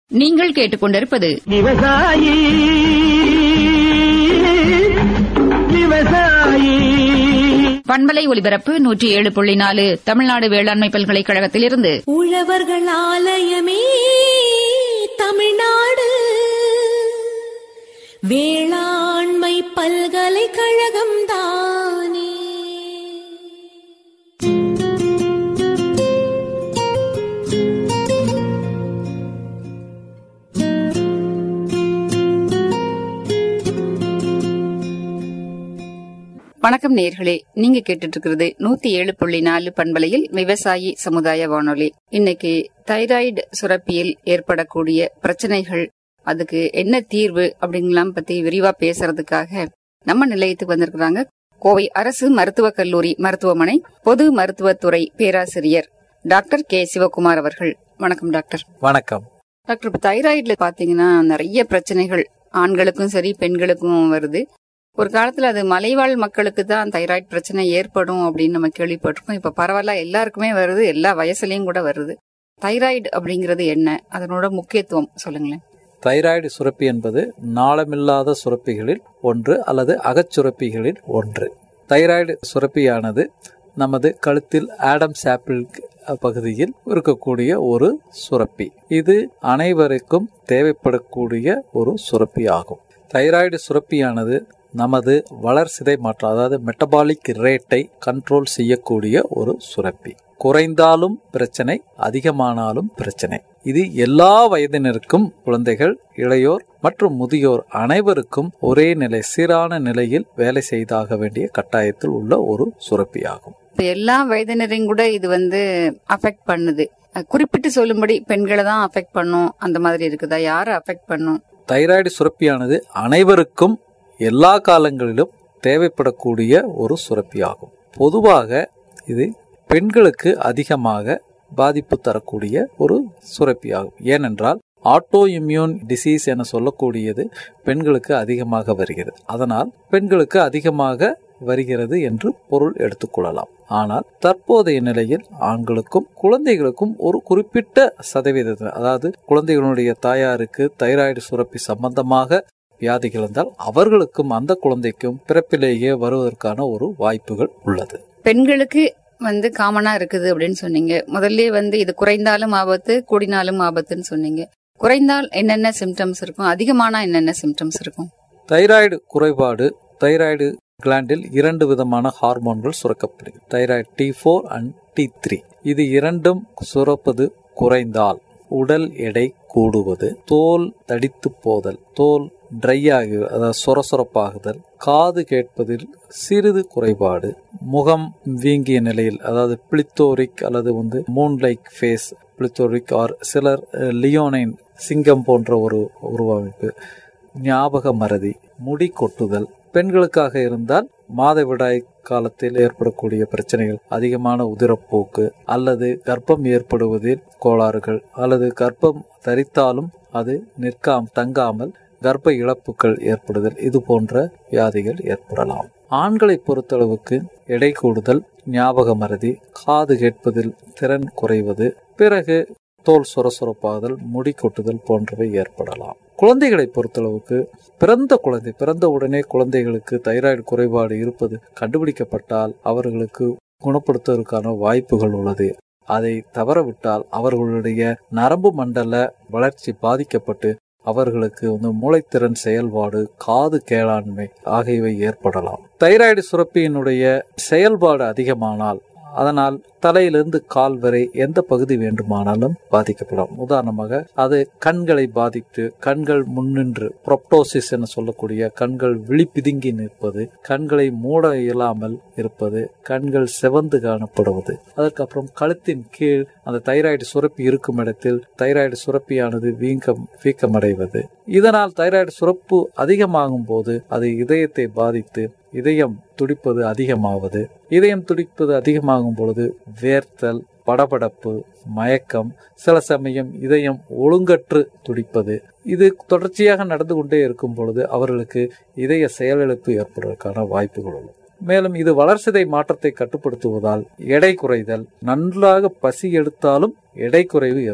நீங்கள் கேட்டுக்கொண்டிருப்பது விவசாயி பண்பலை ஒலிபரப்பு 107.4 தமிழ்நாடு வேளாண்மை பல்கலைக்கழகத்திலிருந்து உழவர்கள் ஆலயமே தமிழ்நாடு வேளாண்மை பல்கலைக்கழகம் தானே. வணக்கம் நேயர்களே, நீங்க கேட்டுட்டு இருக்கிறது 107.4 பண்பலையில் விவசாயி சமுதாய வானொலி. இன்னைக்கு தைராய்டு சுரப்பியில் ஏற்படக்கூடிய பிரச்சனைகள், அதுக்கு என்ன தீர்வு அப்படிங்கலாம் பத்தி விரிவா பேசுறதுக்காக நம்ம நிலையத்துக்கு வந்திருக்கிறாங்க கோவை அரசு மருத்துவக் கல்லூரி மருத்துவமனை பொது மருத்துவத்துறை பேராசிரியர் டாக்டர் கே சிவகுமார் அவர்கள். வணக்கம் டாக்டர். வணக்கம் டாக்டர். இப்ப தைராய்டுல பாத்தீங்கன்னா நிறைய பிரச்சனைகள் ஆண்களுக்கும் சரி பெண்களுக்கும் வருது. ஒரு காலத்துல அது மலைவாழ் மக்களுக்கு தான் தைராய்டு பிரச்சனை ஏற்படும் அப்படின்னு நம்ம கேள்விப்பட்டிருக்கோம். இப்ப பரவாயில்ல, எல்லாருக்குமே வருது, எல்லா வயசுலயும் கூட வருது. தைராய்டு அப்படிங்கிறது என்ன, அதனோட முக்கியத்துவம் சொல்லுங்களேன். தைராய்டு சுரப்பி என்பது நாளமில்லாத சுரப்பிகளில் ஒன்று அல்லது அகச்சுரப்பிகளில் ஒன்று. தைராய்டு சுரப்பியானது நமது கழுத்தில் ஆடம்ஸ் ஆப்பிள் பகுதியில் இருக்கக்கூடிய ஒரு சுரப்பி. இது அனைவருக்கும் தேவைப்படக்கூடிய ஒரு சுரப்பி ஆகும். தைராய்டு சுரப்பியானது நமது வளர்சிதை மாற்றம், அதாவது மெட்டபாலிக் ரேட்டை கண்ட்ரோல் செய்யக்கூடிய ஒரு சுரப்பி. குறைந்தாலும் பிரச்சனை, அதிகமானாலும் பிரச்சனை. இது எல்லா வயதினருக்கும், குழந்தைகள், இளையோர் மற்றும் முதியோர் அனைவருக்கும் ஒரே நிலை, சீரான நிலையில் வேலை செய்தாக வேண்டிய கட்டாயத்தில் உள்ள ஒரு சுரப்பி ஆகும். எல்லா வயதினரையும் கூட இது அஃபெக்ட் பண்ணுது. குறிப்பிட்டு சொல்லும்படி பெண்களை தான் அஃபெக்ட் பண்ணும் அந்த மாதிரி இருக்குதா? யாரை அஃபெக்ட் பண்ணும்? தைராய்டு சுரப்பியானது அனைவருக்கும் எல்லா காலங்களிலும் தேவைப்படக்கூடிய ஒரு சுரப்பி ஆகும். பொதுவாக இது பெண்களுக்கு அதிகமாக பாதிப்பு தரக்கூடிய ஒரு சுரப்பி ஆகும். ஏனென்றால் ஆட்டோ இம்யூன் டிசீஸ் என சொல்லக்கூடியது பெண்களுக்கு அதிகமாக வருகிறது. அதனால் பெண்களுக்கு அதிகமாக வருகிறது என்று பொருள் எடுத்துக்கொள்ளலாம். ஆனால் தற்போதைய நிலையில் ஆண்களுக்கும் குழந்தைகளுக்கும் ஒரு குறிப்பிட்ட சதவீதத்தில், அதாவது குழந்தைகளுடைய தாயாருக்கு தைராய்டு சுரப்பி சம்பந்தமாக வியாதிகள் இருந்தால் அவர்களுக்கும் அந்த குழந்தைக்கும் பிறப்பிலேயே வருவதற்கான ஒரு வாய்ப்புகள் உள்ளது. பெண்களுக்கு காமனா இருக்குது அப்படின்னு சொன்னீங்க. முதல்ல இது குறைந்தாலும் ஆபத்து, கூடினாலும் ஆபத்துன்னு சொன்னீங்க. குறைந்தால் என்னென்ன சிம்டம்ஸ் இருக்கும், அதிகமானா என்னென்ன சிம்டம்ஸ் இருக்கும்? தைராய்டு குறைபாடு, தைராய்டு கிளாண்டில் 2 விதமான ஹார்மோன்கள் சுரக்கப்படுகிறது. Thyroid T4 and T3. இது இரண்டும் சுரப்பது குறைந்தால் உடல் எடை கூடுவது, தோல் தடித்து போதல், தோல் ட்ரை ஆகி, அதாவது சொரசொரப்பாகுதல், காது கேட்பதில் சிறிது குறைபாடு, முகம் வீங்கிய நிலையில், அதாவது பிளித்தோரிக் அல்லது moon like face, plethoric or சிலர் லியோனைன் சிங்கம் போன்ற ஒரு உருவமைப்பு, ஞாபக மறதி, முடி கொட்டுதல். பெண்களுக்காக இருந்தால் மாதவிடாய் காலத்தில் ஏற்படக்கூடிய பிரச்சனைகள், அதிகமான உதிரப்போக்கு அல்லது கர்ப்பம் ஏற்படுவதில் கோளாறுகள், அல்லது கர்ப்பம் தரித்தாலும் அது தங்காமல் கர்ப்ப இழப்புகள் ஏற்படுதல், இது போன்ற வியாதிகள் ஏற்படலாம். ஆண்களை பொறுத்தளவுக்கு எடை கூடுதல், ஞாபக மறதி, காது கேட்பதில் திறன் குறைவது, பிறகு தோல் சொரசொரப்பாதல், முடி கொட்டுதல் போன்றவை ஏற்படலாம். குழந்தைகளை பொறுத்தளவுக்கு பிறந்த உடனே குழந்தைகளுக்கு தைராய்டு குறைபாடு இருப்பது கண்டுபிடிக்கப்பட்டால் அவர்களுக்கு குணப்படுத்துவதற்கான வாய்ப்புகள் உள்ளது. அதை தவறவிட்டால் அவர்களுடைய நரம்பு மண்டல வளர்ச்சி பாதிக்கப்பட்டு அவர்களுக்கு மூளைத்திறன் செயல்பாடு, காது கேளாண்மை ஆகியவை ஏற்படலாம். தைராய்டு சுரப்பியினுடைய செயல்பாடு அதிகமானால் அதனால் தலையிலிருந்து கால் வரை எந்த பகுதி வேண்டுமானாலும் பாதிக்கப்படும். உதாரணமாக அது கண்களை பாதித்து கண்கள் முன்னின்று புரோப்டோசிஸ் என சொல்லக்கூடிய கண்கள் விழி பிதுங்கி நிற்பது, கண்களை மூட இயலாமல் இருப்பது, கண்கள் செவந்து காணப்படுவது, அதற்கப்புறம் கழுத்தின் கீழ் அந்த தைராய்டு சுரப்பி இருக்கும் இடத்தில் தைராய்டு சுரப்பியானது வீக்கமடைவது. இதனால் தைராய்டு சுரப்பு அதிகமாகும் போது அது இதயத்தை பாதித்து இதயம் துடிப்பது அதிகமாவது. இதயம் துடிப்பது அதிகமாகும் பொழுது வேர்த்தல், படபடப்பு, மயக்கம், சில சமயம் இதயம் ஒழுங்கற்று துடிப்பது, இது தொடர்ச்சியாக நடந்து கொண்டே இருக்கும் பொழுது அவர்களுக்கு இதய செயலிழப்பு ஏற்படுவதற்கான வாய்ப்புகள் உள்ளது. மேலும் இது வளர்சிதை மாற்றத்தை கட்டுப்படுத்துவதால் எடை குறைதல், நன்றாக பசி எடுத்தாலும் எடை குறைவு ஏற்படும்.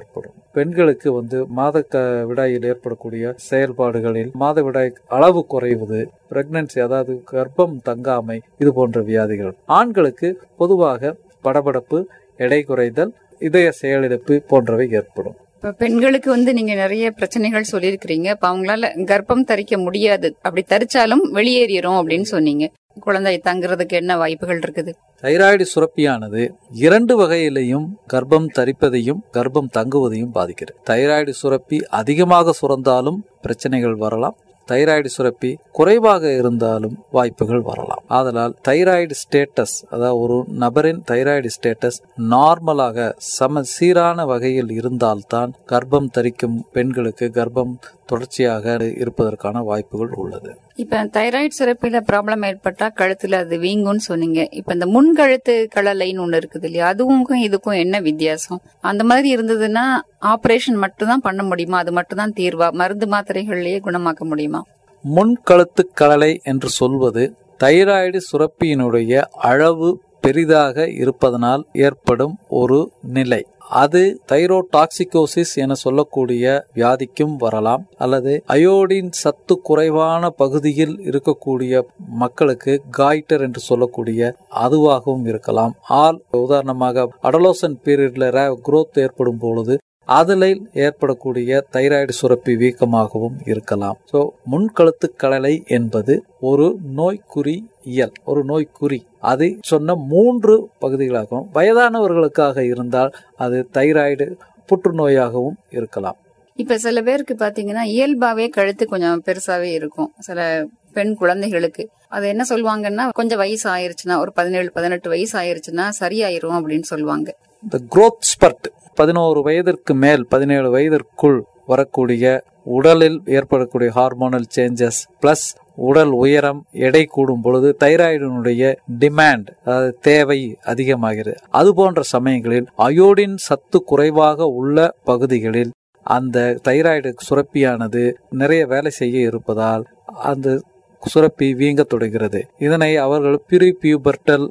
பெண்களுக்கு விடாயில் ஏற்படக்கூடிய செயல்பாடுகளில் மாதவிடாய் அளவு குறைவது, பிரெக்னன்சி அதாவது கர்ப்பம் தங்காமை, இது போன்ற வியாதிகள். ஆண்களுக்கு பொதுவாக படபடப்பு, எடை குறைதல், இதய செயலிழப்பு போன்றவை ஏற்படும். இப்ப பெண்களுக்கு நீங்க நிறைய பிரச்சனைகள் சொல்லியிருக்கிறீங்க. இப்ப அவங்களால கர்ப்பம் தரிக்க முடியாது, அப்படி தரிச்சாலும் வெளியேறிடும் அப்படின்னு சொன்னீங்க. குழந்தை தங்குறதுக்கு என்ன வாய்ப்புகள் இருக்குது? தைராய்டு சுரப்பியானது 2 வகையிலையும் கர்ப்பம் தரிப்பதையும் கர்ப்பம் தங்குவதையும் பாதிக்கிறது. தைராய்டு சுரப்பி அதிகமாக சுரந்தாலும் பிரச்சனைகள் வரலாம், தைராய்டு சுரப்பி குறைவாக இருந்தாலும் வாய்ப்புகள் வரலாம். ஆதலால் தைராய்டு ஸ்டேட்டஸ், அதாவது ஒரு நபரின் தைராய்டு ஸ்டேட்டஸ் நார்மலாக சீரான வகையில் இருந்தால்தான் கர்ப்பம் தரிக்கும் பெண்களுக்கு கர்ப்பம் தொடர்ச்சியாக இருப்பதற்கான வாய்ப்புகள் உள்ளது. இப்ப தைராய்டு சுரப்பில ப்ராப்ளம் ஏற்பட்டா கழுத்துல அது வீங்கும்னு சொன்னீங்க. இப்ப இந்த முன்கழுத்து கழலைன்னு ஒண்ணு இருக்குது இல்லையா, அதுவும் இதுக்கும் என்ன வித்தியாசம்? அந்த மாதிரி இருந்ததுன்னா ஆபரேஷன் மட்டும் தான் பண்ண முடியுமா? அது மட்டும் தான் தீர்வா? மருந்து மாத்திரைகள்லயே குணமாக்க முடியுமா? முன்கழுத்து கழலை என்று சொல்வது தைராய்டு சுரப்பியினுடைய அளவு பெரிதாக இருப்பதனால் ஏற்படும் ஒரு நிலை. அது தைரோடாக்சிகோசிஸ் என சொல்லக்கூடிய வியாதிக்கும் வரலாம், அல்லது அயோடின் சத்து குறைவான பகுதியில் இருக்கக்கூடிய மக்களுக்கு காய்டர் என்று சொல்லக்கூடிய அதுவாகவும் இருக்கலாம். உதாரணமாக அடலோசன் பீரியட்ல growth ஏற்படும் பொழுது அதில் ஏற்படக்கூடிய தைராய்டு சுரப்பி வீக்கமாகவும் இருக்கலாம். ஸோ முன்கழுத்து கழலை என்பது ஒரு நோய்க்குறியியல், ஒரு நோய்க்குறி. அது சொன்ன 3 பகுதிகளாகவும், வயதானவர்களுக்காக இருந்தால் அது தைராய்டு புற்றுநோயாகவும் இருக்கலாம். இப்ப சில பேருக்கு பாத்தீங்கன்னா இயல்பாவே கழுத்து கொஞ்சம் பெருசாவே இருக்கும். சில பெண் குழந்தைகளுக்கு அது என்ன சொல்லுவாங்கன்னா, கொஞ்சம் வயசு ஆயிருச்சுன்னா, ஒரு 17-18 வயசு ஆயிருச்சுன்னா சரியாயிரும் அப்படின்னு சொல்லுவாங்க. இந்த growth spurt 11 வயதிற்கு மேல் 17 வயதிற்குள் வரக்கூடிய உடலில் ஏற்படக்கூடிய ஹார்மோனல் சேஞ்சஸ் பிளஸ் உடல் உயரம், எடை கூடும் பொழுது தைராய்டினுடைய டிமாண்ட், அதாவது தேவை அதிகமாகிறது. அது போன்ற சமயங்களில் அயோடின் சத்து குறைவாக உள்ள பகுதிகளில் அந்த தைராய்டு சுரப்பியானது நிறைய வேலை செய்ய இருப்பதால் அந்த சுரப்பி வீங்க தொடங்கிறது. இதனை அவர்கள் பியூபர்டல்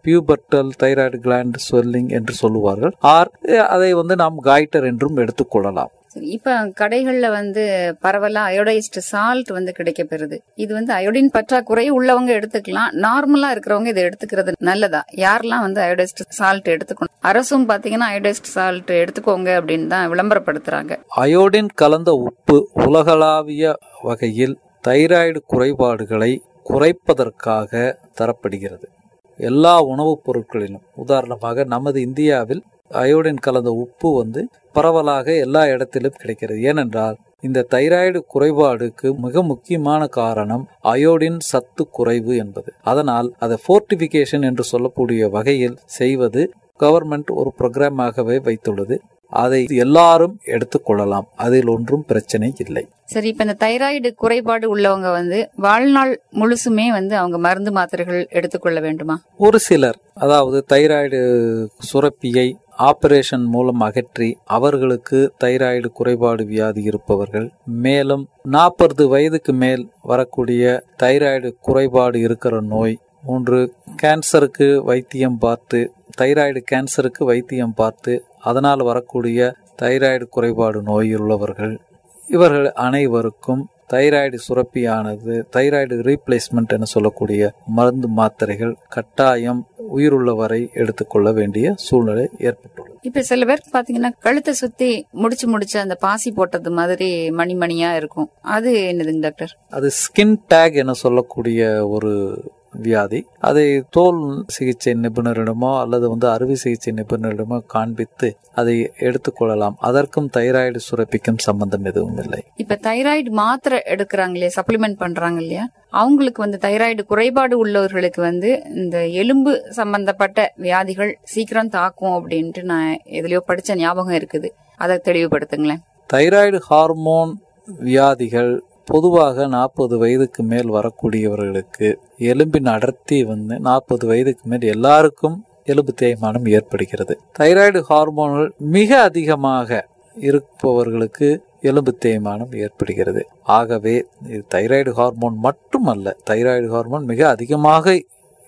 தைராய்டு கிளாண்ட் ஸ்வெல்லிங் என்று சொல்லுவார்கள். அதை நாம் காய்டர் என்றும் எடுத்துக்கொள்ளலாம். இப்ப கடைகள்ல பரவலா அயோடைஸ்ட் சால்ட் கிடைக்கப்பெறுது. இது அயோடின் பற்றாக்குறை உள்ளவங்க எடுத்துக்கலாம், நார்மலா இருக்கிறவங்க இதை எடுத்துக்கிறது நல்லதா? யாரெல்லாம் அயோடைஸ்ட் சால்ட் எடுத்துக்கணும்? அரசும் பாத்தீங்கன்னா அயோடைஸ்ட் சால்ட் எடுத்துக்கோங்க அப்படின்னு தான் விளம்பரப்படுத்துறாங்க. அயோடின் கலந்த உப்பு உலகளாவிய வகையில் தைராய்டு குறைபாடுகளை குறைப்பதற்காக தரப்படுகிறது. எல்லா உணவுப் பொருட்களிலும், உதாரணமாக நமது இந்தியாவில் அயோடின் கலந்த உப்பு பரவலாக எல்லா இடத்திலும் கிடைக்கிறது. ஏனென்றால் இந்த தைராய்டு குறைபாடுக்கு மிக முக்கியமான காரணம் அயோடின் சத்து குறைவு என்பது. அதனால் அதை ஃபோர்டிஃபிகேஷன் என்று சொல்லக்கூடிய வகையில் செய்வது கவர்மெண்ட் ஒரு புரோகிராமாகவே வைத்துள்ளது. அதை எல்லாரும் எடுத்துக்கொள்ளலாம், அதில் ஒன்றும் பிரச்சனை இல்லை. சரி, இப்ப இந்த தைராய்டு குறைபாடு உள்ளவங்க வாழ்நாள் முழுசுமே அவங்க மருந்து மாத்திரைகள் எடுத்துக்கொள்ள வேண்டுமா? ஒரு சிலர், அதாவது தைராய்டு சுரப்பியை ஆபரேஷன் மூலம் அகற்றி அவர்களுக்கு தைராய்டு குறைபாடு வியாதி இருப்பவர்கள், மேலும் 40 வயதுக்கு மேல் வரக்கூடிய தைராய்டு குறைபாடு இருக்கிற நோய், 3 கேன்சருக்கு வைத்தியம் பார்த்து, தைராய்டு கேன்சருக்கு வைத்தியம் பார்த்து அதனால் வரக்கூடிய தைராய்டு குறைபாடு நோய் உள்ளவர்கள், இவர்கள் அனைவருக்கும் தைராய்டு சுரப்பியானது தைராய்டு ரீப்ளேஸ்மெண்ட் என சொல்லக்கூடிய மருந்து மாத்திரைகள் கட்டாயம் உயிருள்ள வரை எடுத்துக்கொள்ள வேண்டிய சூழ்நிலை ஏற்பட்டுள்ளது. இப்ப சில பேர் பாத்தீங்கன்னா கழுத்தை சுத்தி முடிச்சு அந்த பாசி போட்டது மாதிரி மணிமணியா இருக்கும். அது என்னதுங்க டாக்டர்? அது ஸ்கின் டேக் என சொல்லக்கூடிய ஒரு வியாதி. அதை தோல் சிகிச்சை நிபுணரிடமோ அல்லது அறுவை சிகிச்சை நிபுணரிடமோ காண்பித்து அதை எடுத்துக்கொள்ளலாம். அதற்கும் தைராய்டு சுரப்பிக்கும் சம்பந்தம் எதுவும் இல்லை. இப்ப தைராய்டு மாத்திரை எடுக்கிறாங்களே, சப்ளிமெண்ட் பண்றாங்க இல்லையா, அவங்களுக்கு தைராய்டு குறைபாடு உள்ளவர்களுக்கு இந்த எலும்பு சம்பந்தப்பட்ட வியாதிகள் சீக்கிரம் தாக்கும் அப்படின்ட்டு நான் எதுலயோ படிச்ச ஞாபகம் இருக்குது. அதை தெளிவுபடுத்துங்களேன். தைராய்டு ஹார்மோன் வியாதிகள் பொதுவாக 40 வயதுக்கு மேல் வரக்கூடியவர்களுக்கு எலும்பின் அடர்த்தி 40 வயதுக்கு மேல் எல்லாருக்கும் எலும்பு தேய்மானம் ஏற்படுகிறது. தைராய்டு ஹார்மோன்கள் மிக அதிகமாக இருப்பவர்களுக்கு எலும்பு தேய்மானம் ஏற்படுகிறது. ஆகவே இது தைராய்டு ஹார்மோன் மட்டுமல்ல, தைராய்டு ஹார்மோன் மிக அதிகமாக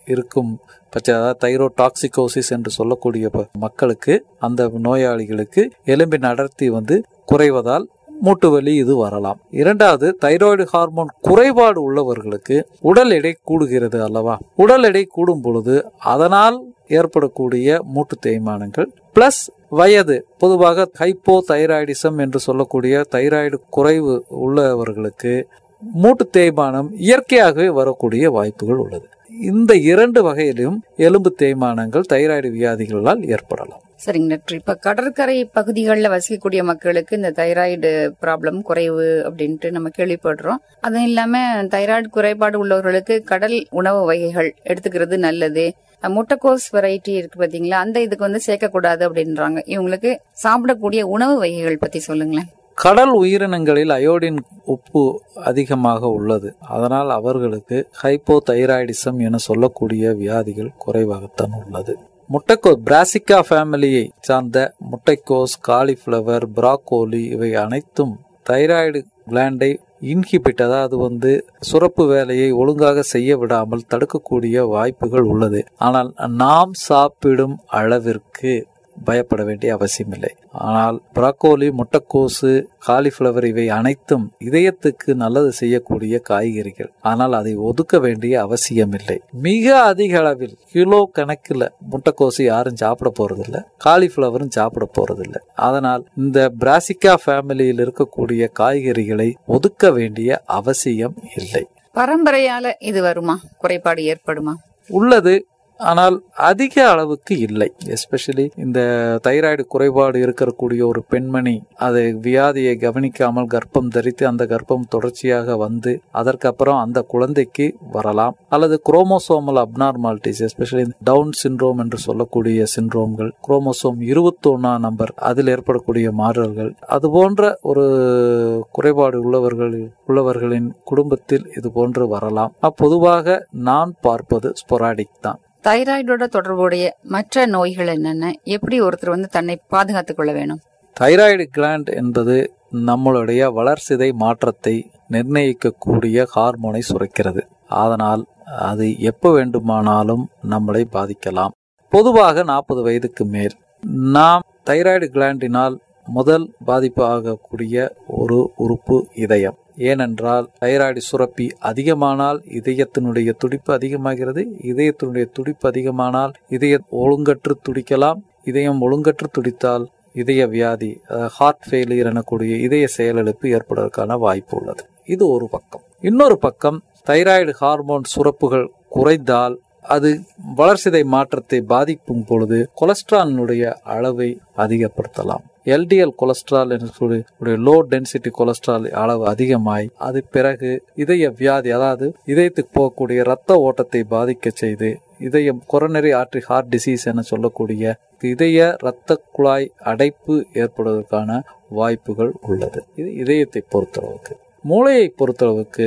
இருக்கும் அதாவது தைரோடாக்சிகோசிஸ் என்று சொல்லக்கூடிய மக்களுக்கு, அந்த நோயாளிகளுக்கு எலும்பின் அடர்த்தி குறைவதால் மூட்டு வலி இது வரலாம். இரண்டாவது, தைராய்டு ஹார்மோன் குறைபாடு உள்ளவர்களுக்கு உடல் எடை கூடுகிறது அல்லவா? உடல் எடை கூடும் பொழுது அதனால் ஏற்படக்கூடிய மூட்டு தேய்மானங்கள் பிளஸ் வயது, பொதுவாக ஹைப்போ தைராய்டிசம் என்று சொல்லக்கூடிய தைராய்டு குறைவு உள்ளவர்களுக்கு மூட்டு தேய்மானம் இயற்கையாகவே வரக்கூடிய வாய்ப்புகள் உள்ளது. இந்த இரண்டு வகையிலும் எலும்பு தேய்மானங்கள் தைராய்டு வியாதிகளால் ஏற்படலாம். சரிங்க டாக்டர். இப்ப கடற்கரை பகுதிகளில் வசிக்கக்கூடிய மக்களுக்கு இந்த தைராய்டு ப்ராப்ளம் குறைவு அப்படின்ட்டு நம்ம கேள்விப்படுறோம். அதுவும் இல்லாம தைராய்டு குறைபாடு உள்ளவர்களுக்கு கடல் உணவு வகைகள் எடுத்துக்கிறது நல்லது. முட்டைக்கோஸ் வெரைட்டி இருக்கு பாத்தீங்களா, அந்த இதுக்கு சேர்க்கக்கூடாது அப்படின்றாங்க. இவங்களுக்கு சாப்பிடக்கூடிய உணவு வகைகள் பத்தி சொல்லுங்களேன். கடல் உயிரினங்களில் அயோடின் உப்பு அதிகமாக உள்ளது. அதனால் அவர்களுக்கு ஹைப்போ தைராய்டிசம் என சொல்லக்கூடிய வியாதிகள் குறைவாகத்தான் உள்ளது. முட்டைக்கோஸ், பிராசிகா ஃபேமிலியை சார்ந்த முட்டைக்கோஸ், காலிஃபிளவர், பிராக்கோலி இவை அனைத்தும் தைராய்டு கிளாண்டை இன்ஹிபிட், அதாவது சுரப்பு வேலையை ஒழுங்காக செய்ய விடாமல் தடுக்கக்கூடிய வாய்ப்புகள் உள்ளது. ஆனால் நாம் சாப்பிடும் அளவிற்கு பயப்பட வேண்டிய அவசியம் இல்லை. ஆனால் பிராக்கோலி, முட்டைக்கோசு, காலிஃபிளவர் இவை அனைத்தும் இதயத்துக்கு நல்லது செய்யக்கூடிய காய்கறிகள். ஆனால் அதை ஒதுக்க வேண்டிய அவசியம் இல்லை. மிக அதிக அளவில் கிலோ கணக்கில் முட்டைக்கோசு யாரும் சாப்பிட போறதில்லை, காலிஃபிளவரும் சாப்பிட போறதில்லை. அதனால் இந்த பிராசிகா ஃபேமிலியில் இருக்கக்கூடிய காய்கறிகளை ஒதுக்க வேண்டிய அவசியம் இல்லை. பரம்பரையால இது வருமா, குறைபாடு ஏற்படுமா? உள்ளது, ஆனால் அதிக அளவுக்கு இல்லை. எஸ்பெஷலி இந்த தைராய்டு குறைபாடு இருக்கக்கூடிய ஒரு பெண்மணி அதை வியாதியை கவனிக்காமல் கர்ப்பம் தரித்து அந்த கர்ப்பம் தொடர்ச்சியாக அதற்கப்புறம் அந்த குழந்தைக்கு வரலாம். அல்லது chromosomal abnormalities, especially Down syndrome என்று சொல்லக்கூடிய சிண்ட்ரோம்கள், குரோமோசோம் 21 நம்பர் அதில் ஏற்படக்கூடிய மாறுதல்கள், அது போன்ற ஒரு குறைபாடு உள்ளவர்களின் குடும்பத்தில் இது போன்று வரலாம். பொதுவாக நான் பார்ப்பது ஸ்பொராடிக் தான். தைராய்டோட தொடர்புடைய மற்ற நோய்கள் என்னென்ன, எப்படி ஒருத்தர் தன்னை பாதுகாத்துக் கொள்ள வேணும்? தைராய்டு கிளாண்ட் என்பது நம்மளுடைய வளர்சிதை மாற்றத்தை நிர்ணயிக்கக்கூடிய ஹார்மோனை சுரக்கிறது. அதனால் அது எப்ப வேண்டுமானாலும் நம்மளை பாதிக்கலாம். பொதுவாக 40 வயதுக்கு மேல் நாம் தைராய்டு கிளாண்டினால் முதல் பாதிப்பு ஆகக்கூடிய ஒரு உறுப்பு இதயம். ஏனென்றால் தைராய்டு சுரப்பி அதிகமானால் இதயத்தினுடைய துடிப்பு அதிகமாகிறது. இதயத்தினுடைய துடிப்பு அதிகமானால் இதயம் ஒழுங்கற்று துடிக்கலாம். இதயம் ஒழுங்கற்று துடித்தால் இதய வியாதி, ஹார்ட் ஃபெயிலியர் எனக்கூடிய இதய செயலிழப்பு ஏற்படுவதற்கான வாய்ப்பு உள்ளது. இது ஒரு பக்கம். இன்னொரு பக்கம், தைராய்டு ஹார்மோன் சுரப்புகள் குறைந்தால் அது வளர்சிதை மாற்றத்தை பாதிக்கும் பொழுது கொலஸ்ட்ராலினுடைய அளவை அதிகப்படுத்தலாம். எல்டிஎல் கொலஸ்ட்ரால் என்று லோ டென்சிட்டி கொலஸ்ட்ரால் அளவு அதிகமாய் அது பிறகு இதய வியாதி, அதாவது இதயத்துக்கு போகக்கூடிய இரத்த ஓட்டத்தை பாதிக்க செய்து இதயம் கொரோனரி ஆர்டரி ஹார்ட் டிசீஸ் என சொல்லக்கூடிய இதய இரத்த குழாய் அடைப்பு ஏற்படுவதற்கான வாய்ப்புகள் உள்ளது. இது இதயத்தை பொறுத்தளவுக்கு. மூளையை பொறுத்தளவுக்கு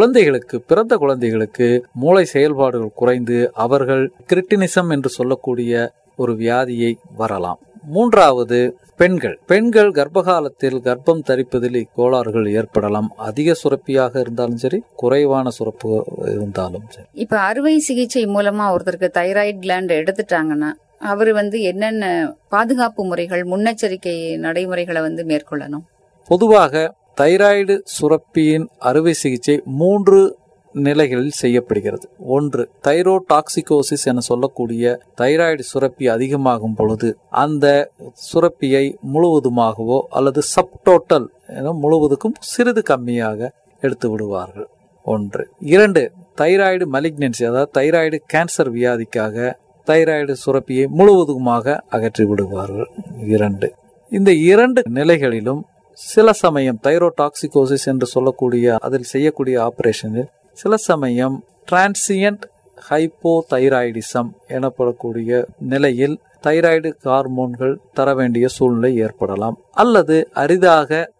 பிறந்த குழந்தைகளுக்கு மூளை செயல்பாடுகள் குறைந்து அவர்கள் கிரிட்டினிசம் என்று சொல்லக்கூடிய ஒரு வியாதியை வரலாம். மூன்றாவது, பெண்கள் கர்ப்பகாலத்தில் கர்ப்பம் தரிப்பதில் இக்கோளாறுகள் ஏற்படலாம். அதிக சுரப்பியாக இருந்தாலும் சரி, குறைவான சுரப்பு இருந்தாலும் சரி. இப்ப அறுவை சிகிச்சை மூலமா ஒருத்தருக்கு தைராய்டு கிளாண்ட் எடுத்துட்டாங்கன்னா அவரு என்னென்ன பாதுகாப்பு முறைகள், முன்னெச்சரிக்கை நடைமுறைகளை மேற்கொள்ளணும்? பொதுவாக தைராய்டு சுரப்பியின் அறுவை சிகிச்சை 3 நிலைகளில் செய்யப்படுகிறது. ஒன்று, தைரோடாக்சிகோசிஸ் என சொல்லக்கூடிய தைராய்டு சுரப்பி அதிகமாகும் பொழுது அந்த சுரப்பியை முழுவதுமாகவோ அல்லது சப்டோட்டல் என முழுவதுக்கும் சிறிது கம்மியாக எடுத்து விடுவார்கள். ஒன்று. 2, தைராய்டு மலிக்னன்சி, அதாவது தைராய்டு கேன்சர் வியாதிக்காக தைராய்டு சுரப்பியை முழுவதுமாக அகற்றி விடுவார்கள். 2. இந்த 2 நிலைகளிலும் சில சமயம் தைரோடாக்சிகோசிஸ் என்று சொல்லக்கூடிய அதில் செய்யக்கூடிய ஆபரேஷனில் சில சமயம் டிரான்சியன்ட் ஹைப்போதைராய்டிசம் எனப்படக்கூடிய நிலையில் தைராய்டு ஹார்மோன்கள் தர வேண்டிய சூழ்நிலை ஏற்படலாம். அல்லது அரிதாக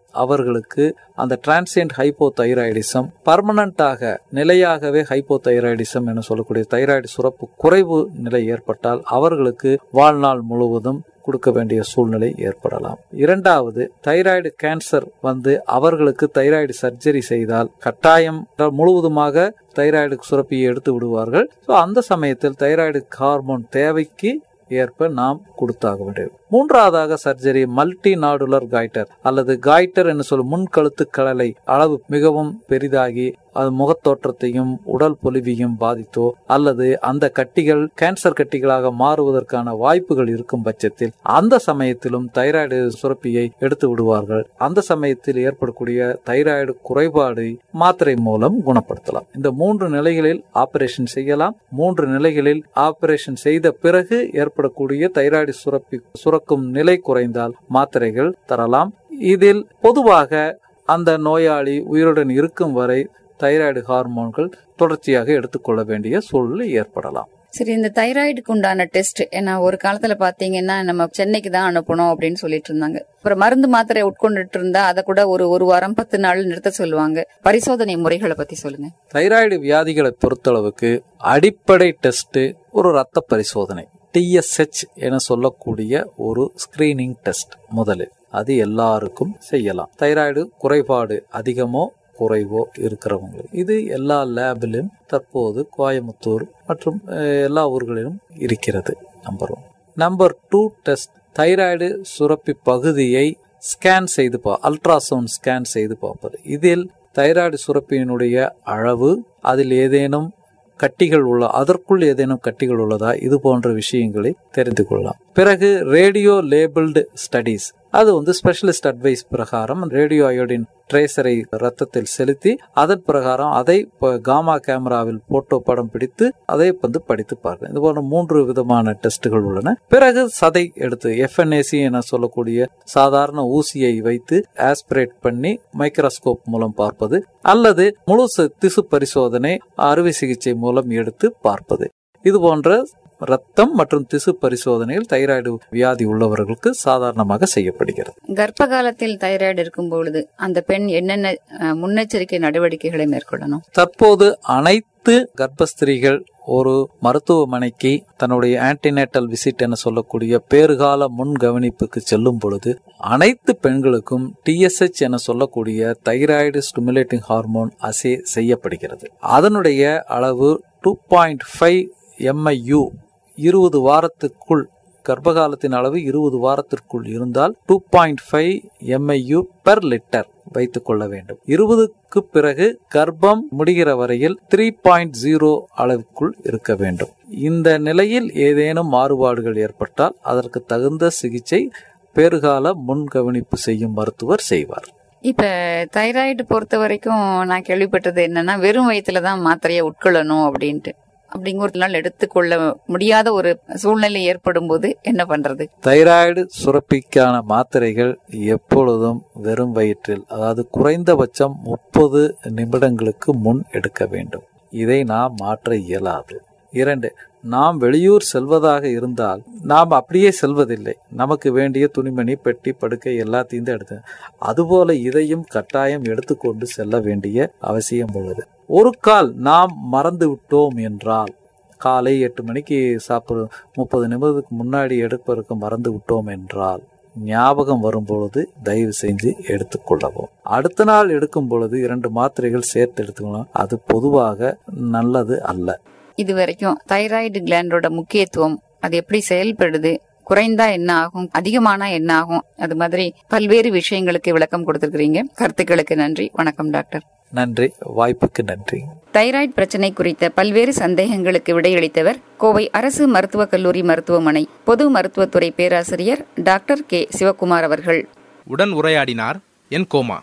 அவர்களுக்கு அந்த டிரான்சியன்ட் ஹைப்போதைராய்டிசம், பர்மனண்டாக நிலையாகவே ஹைப்போதைராய்டிசம் என சொல்லக்கூடிய தைராய்டு சுரப்பு குறைவு நிலை ஏற்பட்டால் அவர்களுக்கு வாழ்நாள் முழுவதும் கொடுக்க வேண்டிய சூழ்நிலை ஏற்படலாம். இரண்டாவது, தைராய்டு கேன்சர் அவர்களுக்கு தைராய்டு சர்ஜரி செய்தால் கட்டாயம் முழுவதுமாக தைராய்டு சுரப்பியை எடுத்து விடுவார்கள். அந்த சமயத்தில் தைராய்டு ஹார்மோன் தேவைக்கு ஏற்ப நாம் கொடுத்தாக வேண்டும். மூன்றாவதாக சர்ஜரி மல்டி நாடுலர் காய்டர் அல்லது காய்டர் என்று சொல்லும் முன்கழுத்து கடலை அளவு மிகவும் பெரிதாகி அது முகத்தோற்றத்தையும் உடல் பொலிவையும் பாதித்தோ அல்லது அந்த கட்டிகள் கேன்சர் கட்டிகளாக மாறுவதற்கான வாய்ப்புகள் இருக்கும் பட்சத்தில் அந்த சமயத்திலும் தைராய்டு சுரப்பியை எடுத்து விடுவார்கள். அந்த சமயத்தில் ஏற்படக்கூடிய தைராய்டு குறைபாடு மாத்திரை மூலம் குணப்படுத்தலாம். இந்த 3 நிலைகளில் ஆபரேஷன் செய்யலாம். 3 நிலைகளில் ஆபரேஷன் செய்த பிறகு ஏற்படக்கூடிய தைராய்டு சுரக்கும் நிலை குறைந்தால் மாத்திரைகள் தரலாம். இதில் பொதுவாக அந்த நோயாளி உயிருடன் இருக்கும் வரை தைராய்டு ஹார்மோன்கள் தொடர்ச்சியாக எடுத்துக்கொள்ள வேண்டிய சூழ்நிலை ஏற்படலாம். சரி, இந்த தைராய்டுக்கு உண்டான டெஸ்ட் ஏன்னா ஒரு காலத்துல பாத்தீங்கன்னா நம்ம சென்னைக்கு தான் அனுப்பணும் அப்படின்னு சொல்லிட்டு இருந்தாங்க. அப்புறம் மருந்து மாத்திரை உட்கொண்டுட்டு இருந்தா அதை கூட ஒரு வாரம் 10 நாள் நிறுத்த சொல்லுவாங்க. பரிசோதனை முறைகளை பத்தி சொல்லுங்க. தைராய்டு வியாதிகளை பொறுத்தளவுக்கு அடிப்படை டெஸ்ட் ஒரு ரத்த பரிசோதனை, TSH என சொல்லக்கூடிய ஒரு ஸ்கிரீனிங் டெஸ்ட். முதலில் அது எல்லாருக்கும் செய்யலாம். தைராய்டு குறைபாடு அதிகமோ குறைவோ இருக்கிறவங்க இது எல்லா லேபிலும் தற்போது கோயம்புத்தூர் மற்றும் எல்லா ஊர்களிலும் இருக்கிறது. நம்பர் 1. நம்பர் 2 டெஸ்ட், தைராய்டு சுரப்பி பகுதியை ஸ்கேன் செய்து அல்ட்ராசவுண்ட் ஸ்கேன் செய்து பார்ப்பது. இதில் தைராய்டு சுரப்பியினுடைய அளவு, அதில் ஏதேனும் கட்டிகள் அதற்குள் ஏதேனும் கட்டிகள் உள்ளதா, இது போன்ற விஷயங்களை தெரிந்து கொள்ளலாம். பிறகு ரேடியோ லேபிள்டு ஸ்டடீஸ், அது ஸ்பெஷலிஸ்ட் அட்வைஸ் பிரகாரம் ரேடியோ அயோடின் ட்ரேசரை ரத்தத்தில் செலுத்தி அதன் பிரகாரம் அதை காமா கேமராவில் போட்டோ படம் பிடித்து அதை படித்து பார்க்க. இது போன்ற 3 விதமான டெஸ்டுகள் உள்ளன. பிறகு சதை எடுத்து FNAC என சொல்லக்கூடிய சாதாரண ஊசியை வைத்து ஆஸ்பிரேட் பண்ணி மைக்ரோஸ்கோப் மூலம் பார்ப்பது அல்லது முழு திசு பரிசோதனை அறுவை சிகிச்சை மூலம் எடுத்து பார்ப்பது. இது போன்ற ரத்தம் மற்றும் திசு பரிசோதனைகள் தைராய்டு வியாதி உள்ளவர்களுக்கு சாதாரணமாக செய்யப்படுகிறது. கர்ப்ப காலத்தில் தைராய்டு இருக்கும் பொழுது அந்த பெண் என்னென்ன முன்னெச்சரிக்கை நடவடிக்கைகளை மேற்கொள்ளணும்? தற்போது அனைத்து கர்ப்பஸ்திரீகள் ஒரு மருத்துவமனைக்கு தன்னுடைய ஆன்டிநேட்டல் விசிட் என சொல்லக்கூடிய பேறுகால முன் கவனிப்புக்கு செல்லும் பொழுது அனைத்து பெண்களுக்கும் TSH என சொல்லக்கூடிய தைராய்டு ஸ்டிமுலேட்டிங் ஹார்மோன் அசே செய்யப்படுகிறது. அதனுடைய அளவு 2.5 MIU 20 வாரத்திற்குள், கர்ப்பகாலத்தின் அளவு 20 வாரத்திற்குள் இருந்தால் 2.5 MIU பெர் லிட்டர் வைத்துக் கொள்ள வேண்டும். 20க்கு பிறகு கர்ப்பம் முடிகிற வரையில் 3.0 அளவுக்குள் இருக்க வேண்டும். இந்த நிலையில் ஏதேனும் மாறுபாடுகள் ஏற்பட்டால் அதற்கு தகுந்த சிகிச்சை பேறுகால முன்கவனிப்பு செய்யும் மருத்துவர் செய்வார். இப்ப தைராய்டு பொறுத்த வரைக்கும் நான் கேள்விப்பட்டது என்னன்னா வெறும் வயிற்றுலதான் மாத்திரையை உட்கொள்ளணும் அப்படின்ட்டு. அப்படிங்கிற ஒரு நாள் எடுத்துக்கொள்ள முடியாத ஒரு சூழ்நிலை ஏற்படும் போது என்ன பண்றது? தைராய்டு சுரப்பிக்கான மாத்திரைகள் எப்பொழுதும் வெறும் வயிற்றில், அதாவது குறைந்தபட்சம் 30 நிமிடங்களுக்கு முன் எடுக்க வேண்டும். இதை நாம் மாற்ற இயலாது. 2, நாம் வெளியூர் செல்வதாக இருந்தால் நாம் அப்படியே செல்வதில்லை. நமக்கு வேண்டிய துணிமணி, பெட்டி, படுக்கை எல்லாத்தையும் எடுத்து, அதுபோல இதையும் கட்டாயம் எடுத்துக்கொண்டு செல்ல வேண்டிய அவசியம் உள்ளது. ஒரு கால் நாம் மறந்து விட்டோம் என்றால், காலை 8 மணிக்கு சாப்பிடும் 30 நிமிடத்துக்கு முன்னாடி எடுப்பதற்கு மறந்து விட்டோம் என்றால் ஞாபகம் வரும்பொழுது தயவு செஞ்சு எடுத்துக்கொள்ளவும். அடுத்த நாள் எடுக்கும் பொழுது 2 மாத்திரைகள் சேர்த்து எடுத்துக்கணும். அது பொதுவாக நல்லது அல்ல. இதுவரைக்கும் தைராய்டு கிளாண்டோட முக்கியத்துவம், அது எப்படி செயல்படுது, குறைந்தா என்ன ஆகும், அதிகமானா என்ன ஆகும், அது மாதிரி பல்வேறு விஷயங்களுக்கு விளக்கம் கொடுத்திருக்கிறீங்க. கருத்துக்களுக்கு நன்றி. வணக்கம் டாக்டர். நன்றி, வாய்ப்புக்கு நன்றி. தைராய்டு பிரச்சனை குறித்த பல்வேறு சந்தேகங்களுக்கு விடையளித்தவர் கோவை அரசு மருத்துவக் கல்லூரி மருத்துவமனை பொது மருத்துவத்துறை பேராசிரியர் டாக்டர் கே சிவகுமார் அவர்கள். உடன் உரையாடினார் என் கோமா.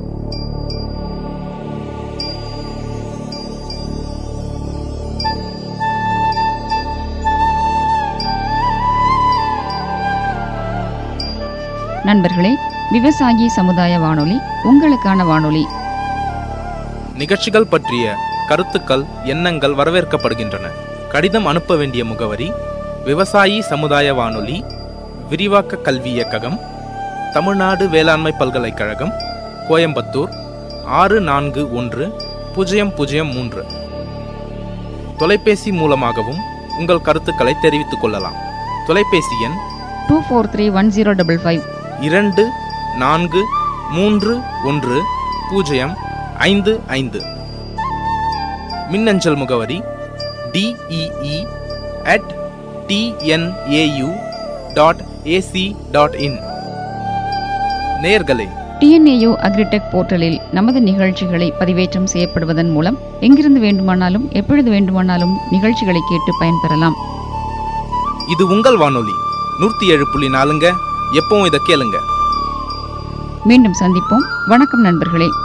நண்பர்களே, விவசாயி சமுதாய வானொலி உங்களுக்கான வானொலி. நிகழ்ச்சிகள் பற்றிய கருத்துக்கள், எண்ணங்கள் வரவேற்கப்படுகின்றன. கடிதம் அனுப்ப வேண்டிய முகவரி: விவசாயி சமுதாய வானொலி, விரிவாக்க கல்வி இயக்ககம், தமிழ்நாடு வேளாண்மை பல்கலைக்கழகம், கோயம்புத்தூர் 641003. தொலைபேசி மூலமாகவும் உங்கள் கருத்துக்களை தெரிவித்துக் கொள்ளலாம். தொலைபேசி எண் 24310555. 24310555. மின்னஞ்சல் முகவரி dee@tnau.ac.in. நேயர்களே, டிஎன்ஏயு அக்ரிடெக் போர்ட்டலில் நமது நிகழ்ச்சிகளை பதிவேற்றம் செய்யப்படுவதன் மூலம் எங்கிருந்து வேண்டுமானாலும் எப்பொழுது வேண்டுமானாலும் நிகழ்ச்சிகளை கேட்டு பயன்பெறலாம். இது உங்கள் வானொலி 107.4. எப்பவும் இதை கேளுங்க. மீண்டும் சந்திப்போம். வணக்கம் நண்பர்களே.